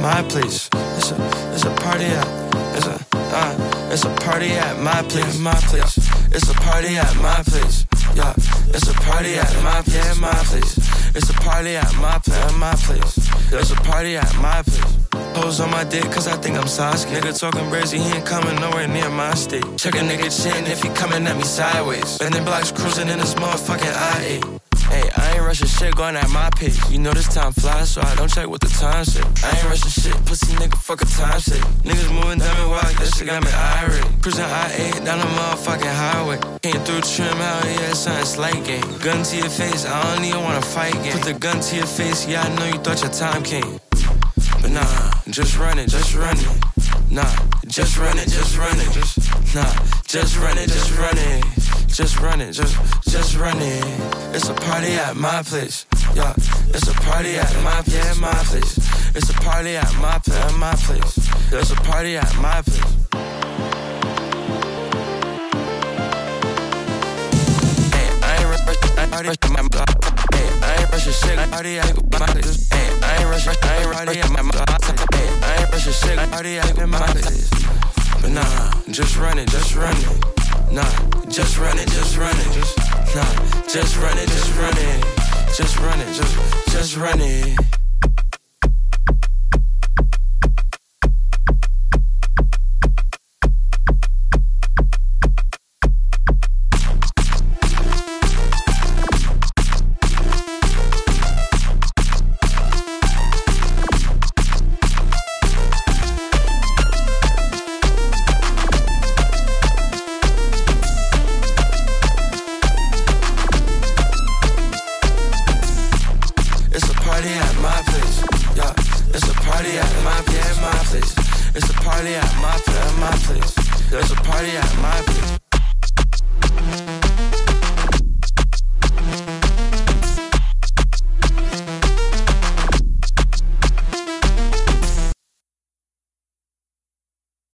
my place. It's a party at, it's a party at my place, my place. It's a party at my place, yeah. It's a party at my place, It's a party at my place, It's a party at my place. Hoes on my dick cause I think I'm Sasuke. Nigga talking brazy, he ain't coming nowhere near my state. Check a nigga chin if he coming at me sideways. Bending blocks cruising in this motherfucking I-8. Hey, I ain't rushing shit, going at my pace. You know this time flies, so I don't check what the time say. I ain't rushing shit, pussy nigga, fuck a time sake. Niggas moving down and walk, that shit got me irate. Cruising I-8 down the motherfucking highway. Came through trim out, yeah, something slight game. Gun to your face, I don't even wanna fight game. Put the gun to your face, yeah, I know you thought your time came. But nah, just run it, just run it. Nah, just run it, just run it. Nah, just run it, just run it. Just run it, just run it. It's a party at my place, yeah. It's a party at my place. It's a party at my place. It's a party at my place. Hey, I ain't rushing shit. Party at my place. Hey, I ain't rushing shit. Hey, I ain't rushing shit. Party at my place. But nah, just run it, just run it. Nah, just run it, just run it. Nah, just run it, just run it. Just run it, just run it. It's a party at my place. There's a party at my place.